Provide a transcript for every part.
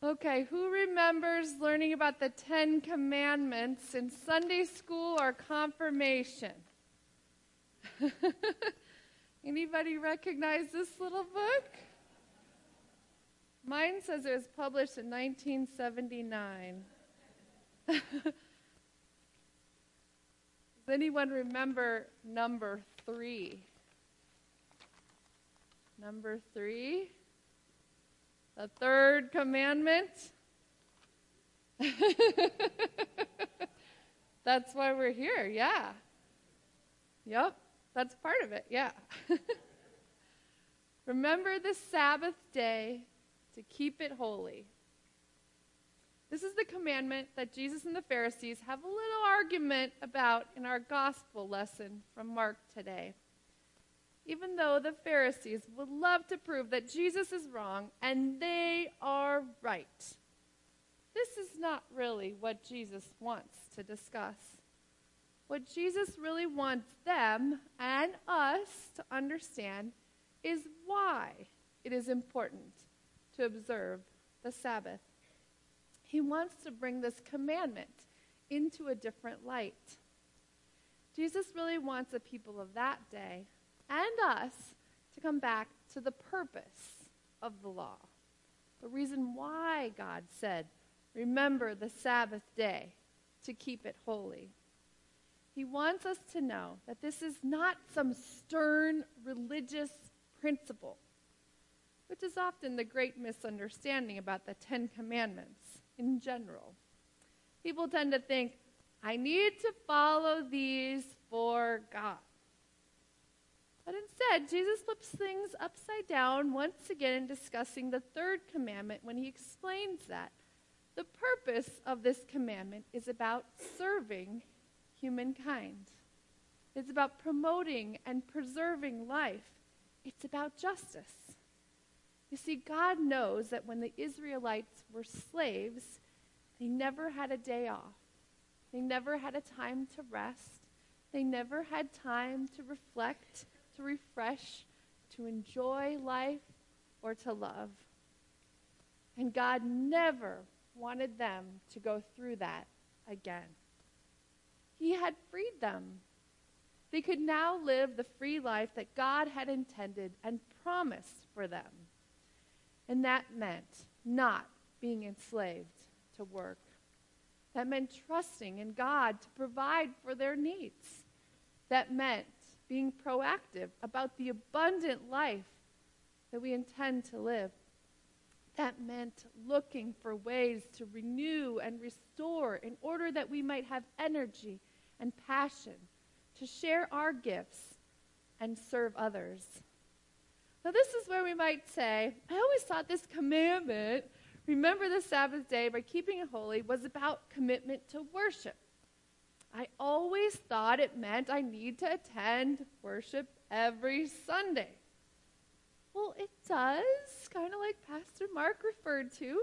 Okay, who remembers learning about the 10 Commandments in Sunday school or confirmation? Anybody recognize this little book? Mine says it was published in 1979. Does anyone remember number 3? Number 3? The third commandment? That's why we're here, yeah. Yep, that's part of it, yeah. Remember the Sabbath day to keep it holy. This is the commandment that Jesus and the Pharisees have a little argument about in our gospel lesson from Mark today. Even though the Pharisees would love to prove that Jesus is wrong and they are right. This is not really what Jesus wants to discuss. What Jesus really wants them and us to understand is why it is important to observe the Sabbath. He wants to bring this commandment into a different light. Jesus really wants the people of that day and us to come back to the purpose of the law. The reason why God said, remember the Sabbath day to keep it holy. He wants us to know that this is not some stern religious principle, which is often the great misunderstanding about the 10 Commandments in general. People tend to think, I need to follow these for God. But instead, Jesus flips things upside down once again in discussing the third commandment when he explains that the purpose of this commandment is about serving humankind. It's about promoting and preserving life. It's about justice. You see, God knows that when the Israelites were slaves, they never had a day off. They never had a time to rest. They never had time to reflect, to refresh, to enjoy life, or to love. And God never wanted them to go through that again. He had freed them. They could now live the free life that God had intended and promised for them. And that meant not being enslaved to work. That meant trusting in God to provide for their needs. That meant being proactive about the abundant life that we intend to live. That meant looking for ways to renew and restore in order that we might have energy and passion to share our gifts and serve others. Now this is where we might say, I always thought this commandment, remember the Sabbath day by keeping it holy, was about commitment to worship. I always thought it meant I need to attend worship every Sunday. Well, it does, kind of like Pastor Mark referred to,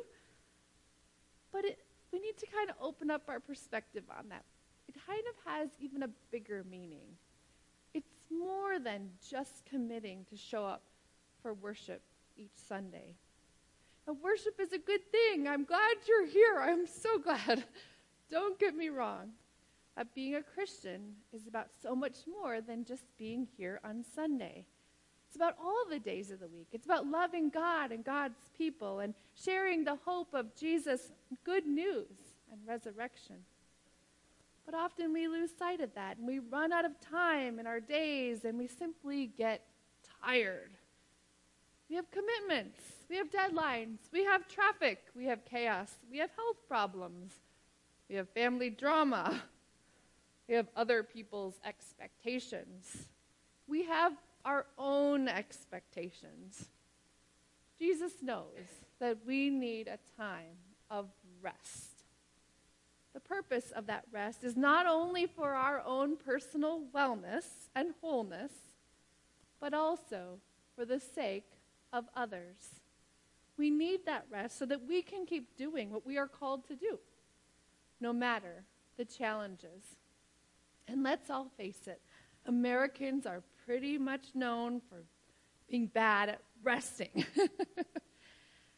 but we need to kind of open up our perspective on that. It kind of has even a bigger meaning. It's more than just committing to show up for worship each Sunday. Now, worship is a good thing. I'm glad you're here. I'm so glad. Don't get me wrong. Being a Christian is about so much more than just being here on Sunday. It's about all the days of the week. It's about loving God and God's people and sharing the hope of Jesus' good news and resurrection. But often we lose sight of that, and we run out of time in our days, and we simply get tired. We have commitments. We have deadlines. We have traffic. We have chaos. We have health problems. We have family drama. We have other people's expectations. We have our own expectations. Jesus knows that we need a time of rest. The purpose of that rest is not only for our own personal wellness and wholeness, but also for the sake of others. We need that rest so that we can keep doing what we are called to do, no matter the challenges. And let's all face it, Americans are pretty much known for being bad at resting.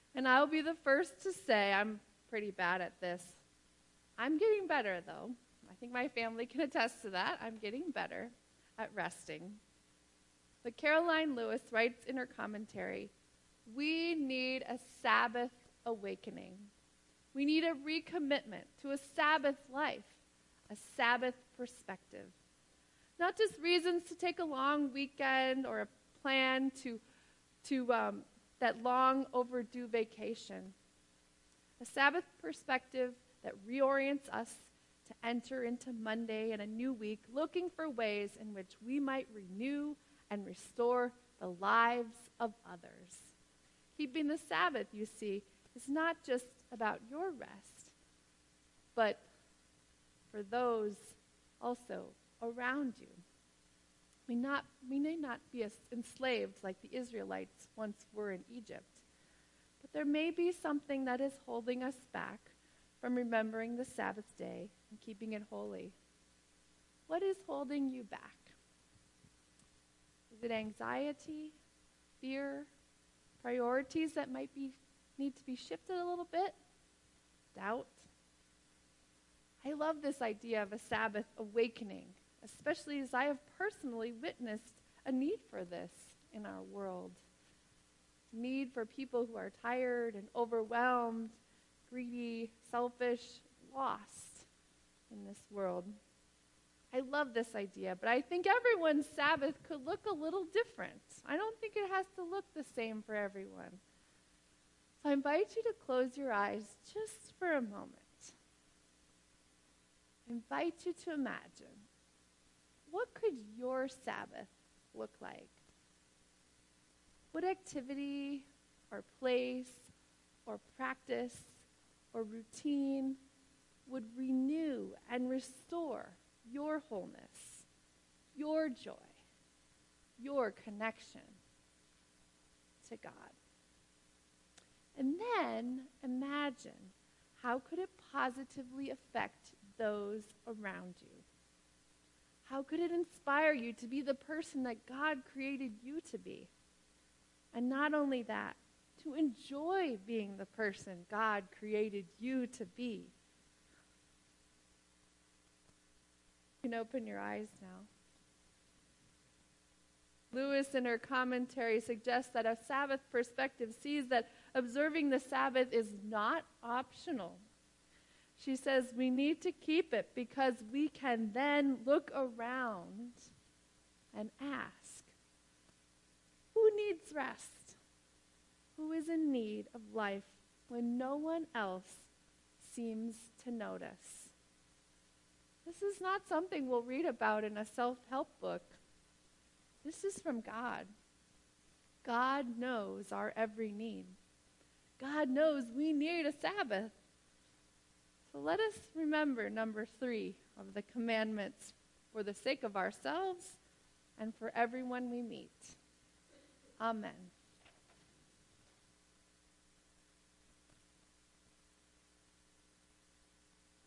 And I'll be the first to say I'm pretty bad at this. I'm getting better, though. I think my family can attest to that. I'm getting better at resting. But Caroline Lewis writes in her commentary, we need a Sabbath awakening. We need a recommitment to a Sabbath life, a Sabbath perspective. Not just reasons to take a long weekend or a plan to that long overdue vacation. A Sabbath perspective that reorients us to enter into Monday and a new week, looking for ways in which we might renew and restore the lives of others. Keeping the Sabbath, you see, is not just about your rest, but for those also around you. We may not be enslaved like the Israelites once were in Egypt, but there may be something that is holding us back from remembering the Sabbath day and keeping it holy. What is holding you back? Is it anxiety, fear, priorities that might need to be shifted a little bit? Doubt? I love this idea of a Sabbath awakening, especially as I have personally witnessed a need for this in our world. Need for people who are tired and overwhelmed, greedy, selfish, lost in this world. I love this idea, but I think everyone's Sabbath could look a little different. I don't think it has to look the same for everyone. So I invite you to close your eyes just for a moment. I invite you to imagine, what could your Sabbath look like? What activity or place or practice or routine would renew and restore your wholeness, your joy, your connection to God? And then imagine, how could it positively affect those around you? How could it inspire you to be the person that God created you to be? And not only that, to enjoy being the person God created you to be. You can open your eyes now. Lewis, in her commentary, suggests that a Sabbath perspective sees that observing the Sabbath is not optional. She says we need to keep it because we can then look around and ask, who needs rest? Who is in need of life when no one else seems to notice? This is not something we'll read about in a self-help book. This is from God. God knows our every need. God knows we need a Sabbath. So let us remember number 3 of the commandments for the sake of ourselves and for everyone we meet. Amen.